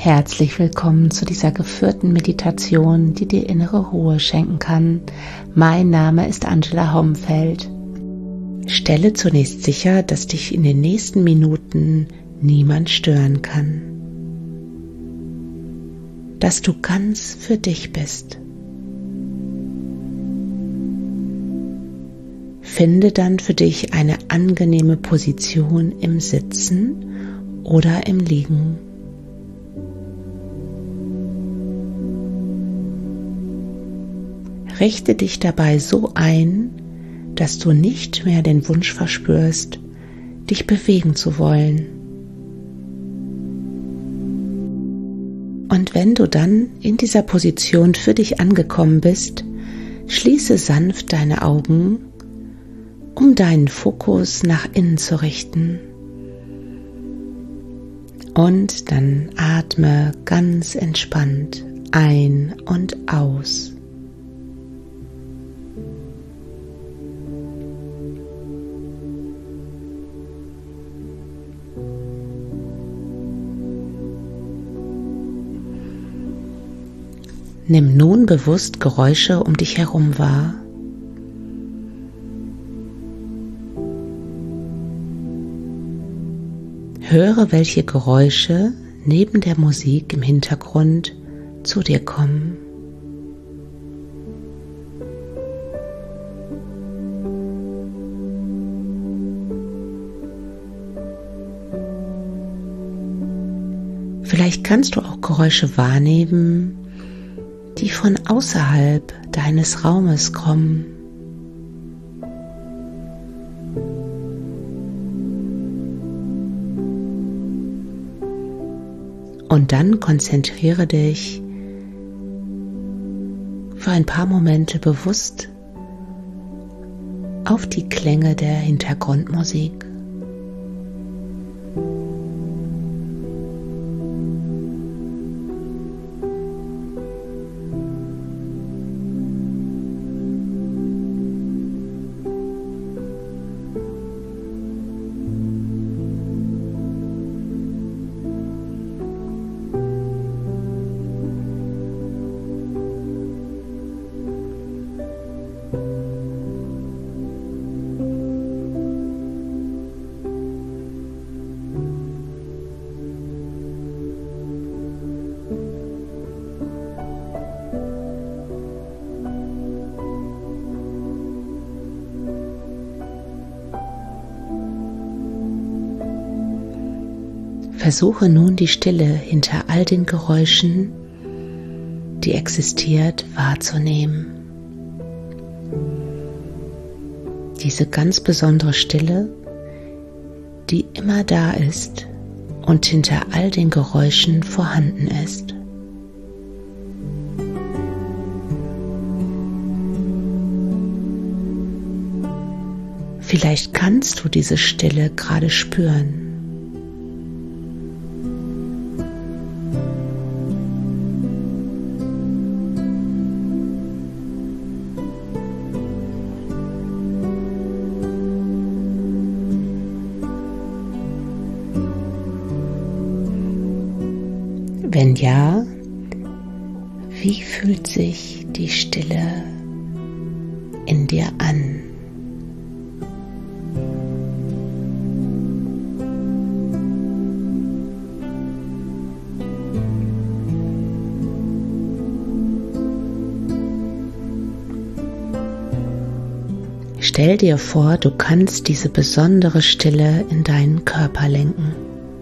Herzlich willkommen zu dieser geführten Meditation, die dir innere Ruhe schenken kann. Mein Name ist Angela Homfeld. Stelle zunächst sicher, dass dich in den nächsten Minuten niemand stören kann. Dass du ganz für dich bist. Finde dann für dich eine angenehme Position im Sitzen oder im Liegen. Richte dich dabei so ein, dass du nicht mehr den Wunsch verspürst, dich bewegen zu wollen. Und wenn du dann in dieser Position für dich angekommen bist, schließe sanft deine Augen, um deinen Fokus nach innen zu richten. Und dann atme ganz entspannt ein und aus. Nimm nun bewusst Geräusche um dich herum wahr. Höre, welche Geräusche neben der Musik im Hintergrund zu dir kommen. Vielleicht kannst du auch Geräusche wahrnehmen, die von außerhalb deines Raumes kommen. Und dann konzentriere dich für ein paar Momente bewusst auf die Klänge der Hintergrundmusik. Versuche nun die Stille hinter all den Geräuschen, die existiert, wahrzunehmen. Diese ganz besondere Stille, die immer da ist und hinter all den Geräuschen vorhanden ist. Vielleicht kannst du diese Stille gerade spüren. Wenn ja, wie fühlt sich die Stille in dir an? Stell dir vor, du kannst diese besondere Stille in deinen Körper lenken.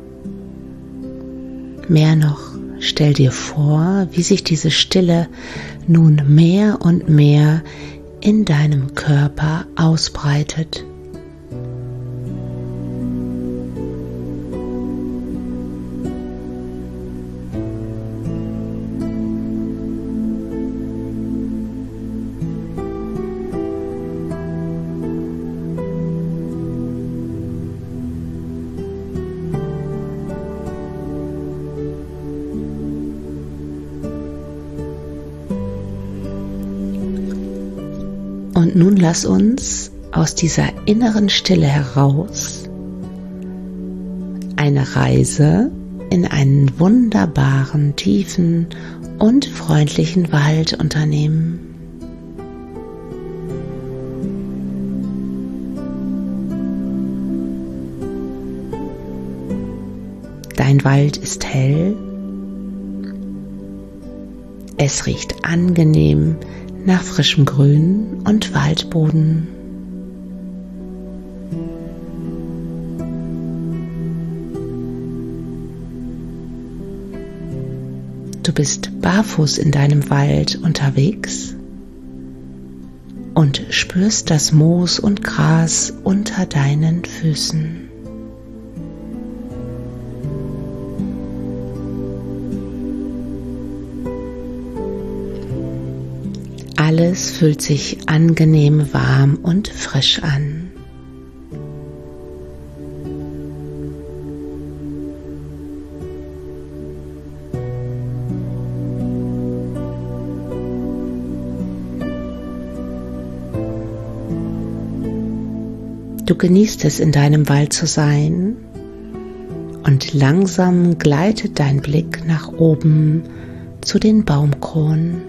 Mehr noch, stell dir vor, wie sich diese Stille nun mehr und mehr in deinem Körper ausbreitet. Und nun lass uns aus dieser inneren Stille heraus eine Reise in einen wunderbaren, tiefen und freundlichen Wald unternehmen. Dein Wald ist hell. Es riecht angenehm nach frischem Grün und Waldboden. Du bist barfuß in deinem Wald unterwegs und spürst das Moos und Gras unter deinen Füßen. Alles fühlt sich angenehm warm und frisch an. Du genießt es, in deinem Wald zu sein, und langsam gleitet dein Blick nach oben zu den Baumkronen.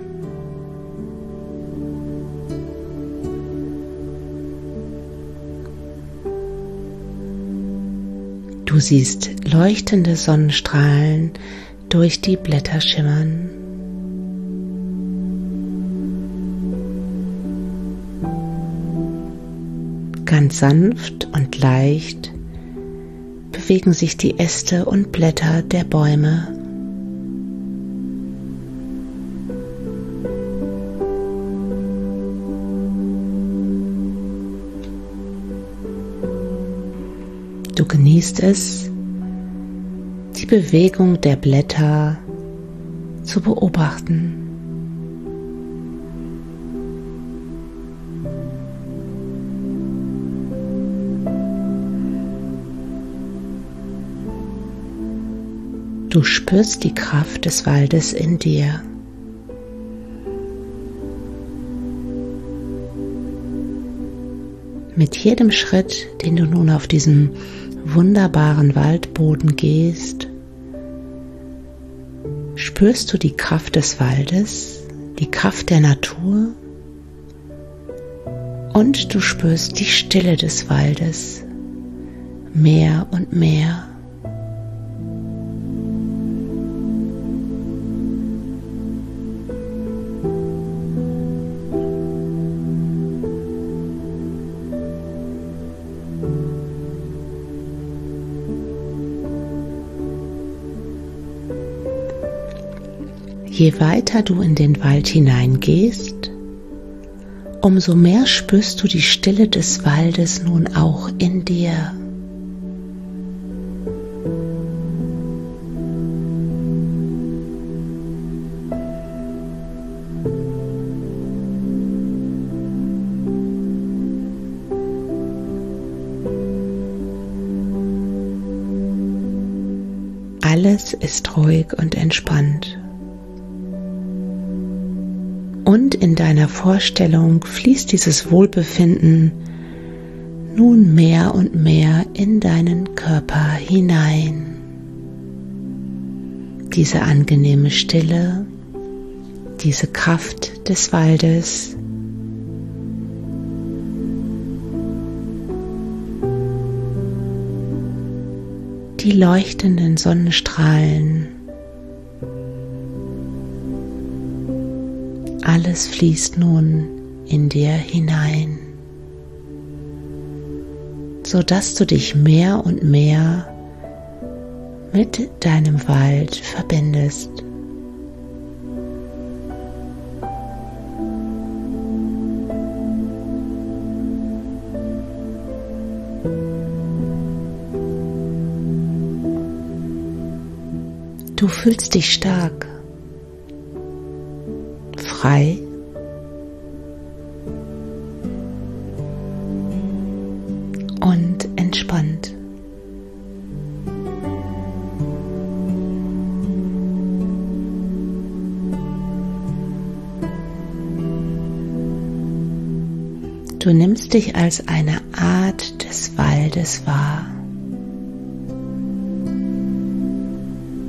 Du siehst leuchtende Sonnenstrahlen durch die Blätter schimmern. Ganz sanft und leicht bewegen sich die Äste und Blätter der Bäume. Du genießt es, die Bewegung der Blätter zu beobachten. Du spürst die Kraft des Waldes in dir. Mit jedem Schritt, den du nun auf diesem wunderbaren Waldboden gehst, spürst du die Kraft des Waldes, die Kraft der Natur, und du spürst die Stille des Waldes mehr und mehr. Je weiter du in den Wald hineingehst, umso mehr spürst du die Stille des Waldes nun auch in dir. Alles ist ruhig und entspannt. Und in deiner Vorstellung fließt dieses Wohlbefinden nun mehr und mehr in deinen Körper hinein. Diese angenehme Stille, diese Kraft des Waldes, die leuchtenden Sonnenstrahlen, alles fließt nun in dir hinein, sodass du dich mehr und mehr mit deinem Wald verbindest. Du fühlst dich stark, frei und entspannt. Du nimmst dich als eine Art des Waldes wahr.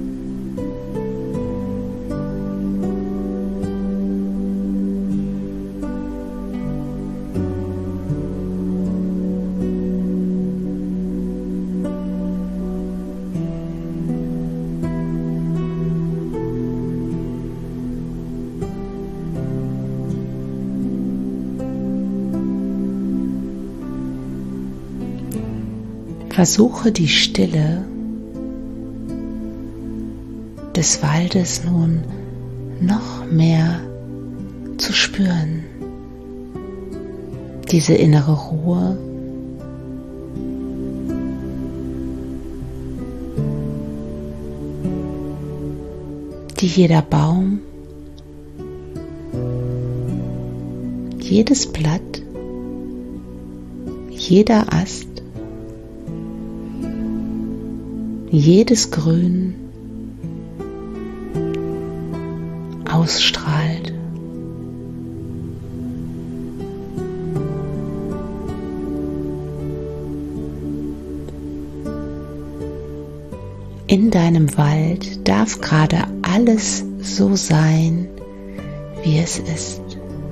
Versuche die Stille des Waldes nun noch mehr zu spüren. Diese innere Ruhe, die jeder Baum, jedes Blatt, jeder Ast, jedes Grün ausstrahlt. In deinem Wald darf gerade alles so sein, wie es ist.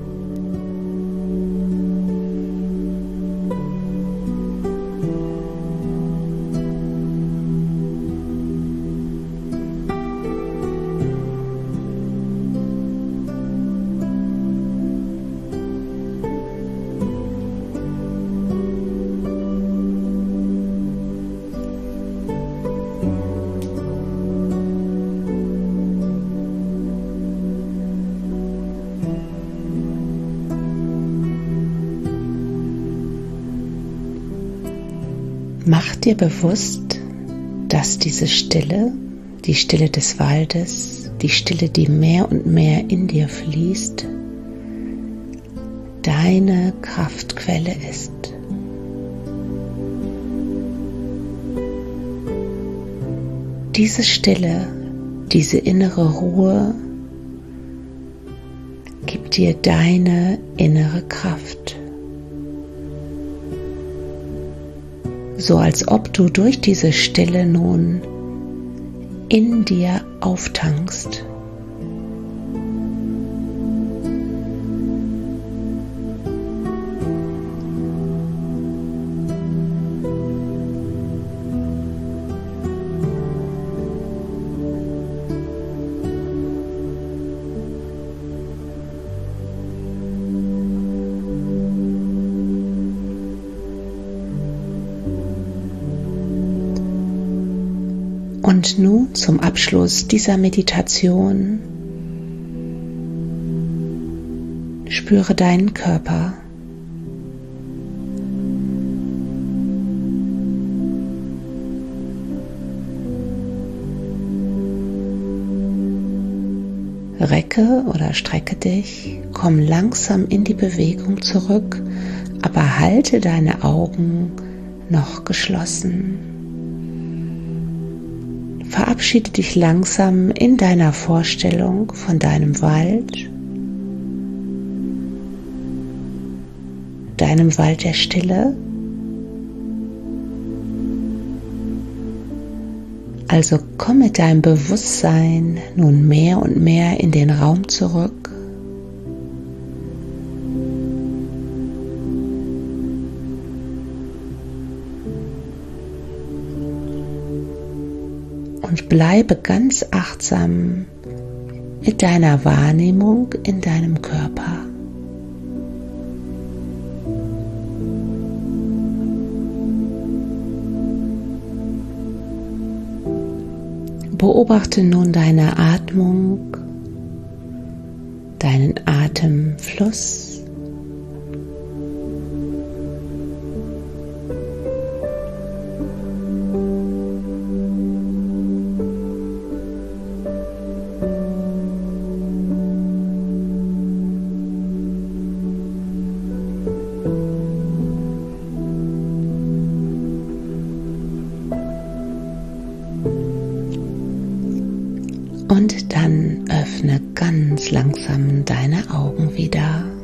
Mach dir bewusst, dass diese Stille, die Stille des Waldes, die Stille, die mehr und mehr in dir fließt, deine Kraftquelle ist. Diese Stille, diese innere Ruhe gibt dir deine innere Kraft. So als ob du durch diese Stille nun in dir auftankst. Und nun zum Abschluss dieser Meditation spüre deinen Körper. Recke oder strecke dich, komm langsam in die Bewegung zurück, aber halte deine Augen noch geschlossen. Verabschiede dich langsam in deiner Vorstellung von deinem Wald, deinem Wald der Stille. Also komm mit deinem Bewusstsein nun mehr und mehr in den Raum zurück. Und bleibe ganz achtsam mit deiner Wahrnehmung in deinem Körper. Beobachte nun deine Atmung, deinen Atemfluss. Und dann öffne ganz langsam deine Augen wieder.